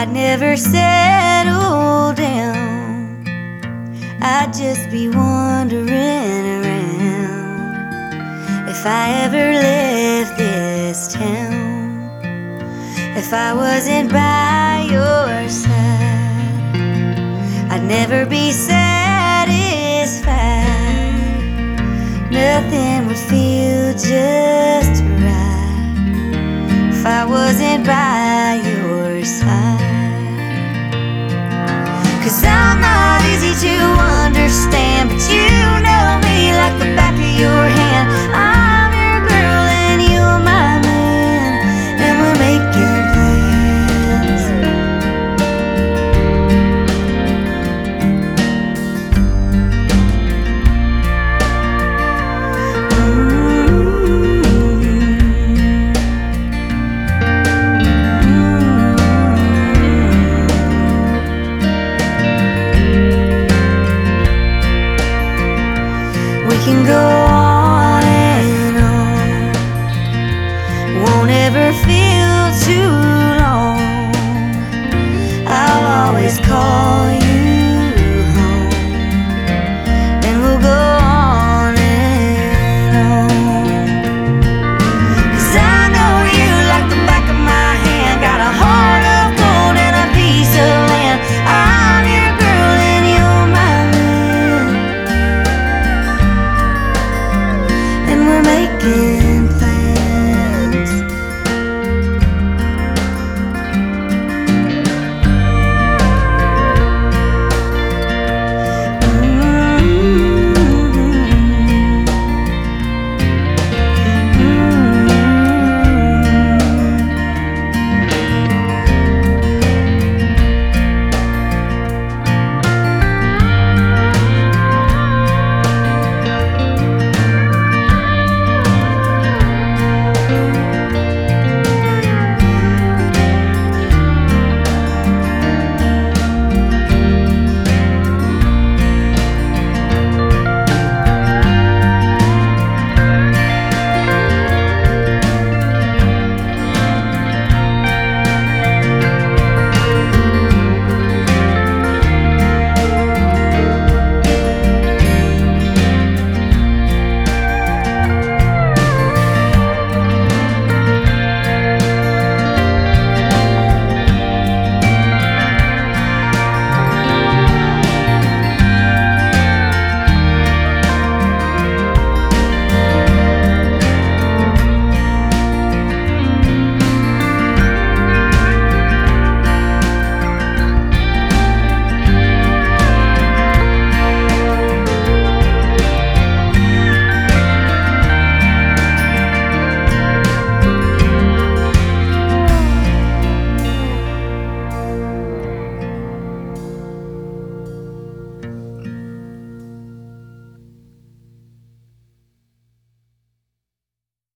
I'd never settle down, I'd just be wandering around. If I ever left this town, if I wasn't by your side, I'd never be satisfied. Nothing would feel just right if I wasn't by your side. 'Cause I'm not easy to understand, but you know me like the back of your hand. I'm your girl and you're my man, and we're making plans. We can go